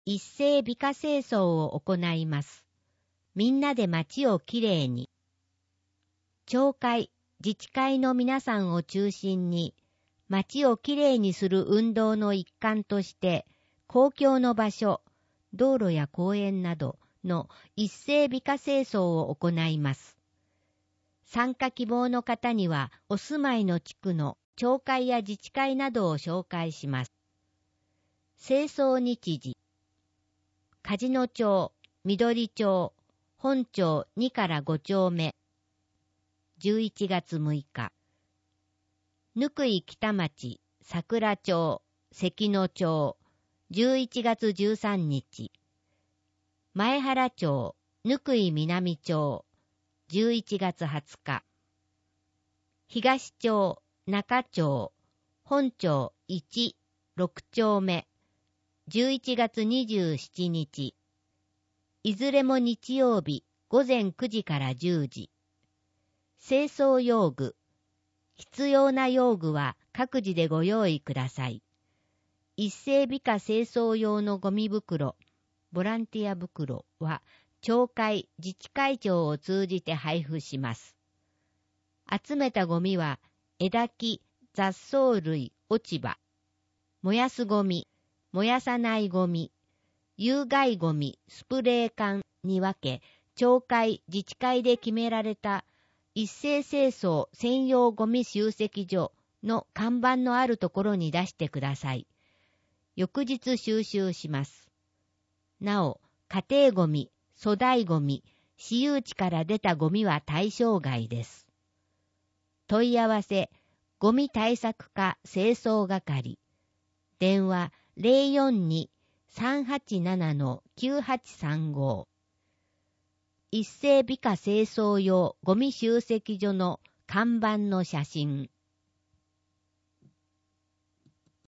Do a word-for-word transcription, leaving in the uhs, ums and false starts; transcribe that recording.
一斉美化清掃を行います。みんなで街をきれいに。町会、自治会の皆さんを中心に、街をきれいにする運動の一環として、公共の場所、道路や公園などの一斉美化清掃を行います。参加希望の方には、お住まいの地区の町会や自治会などを紹介します。清掃日時。梶野町、緑町、本町にからご丁目。じゅういちがつむいか。貫井北町、桜町、関野町、じゅういちがつじゅうさんにち。前原町、貫井南町、じゅういちがつはつか。東町、中町、本町いち、ろく丁目、じゅういちがつにじゅうしちにち。いずれも日曜日、ごぜんくじからじゅうじ。清掃用具。必要な用具は各自でご用意ください。一斉美化清掃用のゴミ袋、ボランティア袋は、町会、自治会長を通じて配布します。集めたゴミは、枝木、雑草類、落ち葉、燃やすゴミ、燃やさないゴミ、有害ゴミ、スプレー缶に分け、町会、自治会で決められた一斉清掃専用ゴミ集積所の看板のあるところに出してください。翌日収集します。なお、家庭ゴミ、粗大ゴミ、私有地から出たゴミは対象外です。問い合わせ、ゴミ対策課清掃係。電話 ゼロよんに さんはちなな きゅうはちさんご。一斉美化清掃用ゴミ集積所の看板の写真。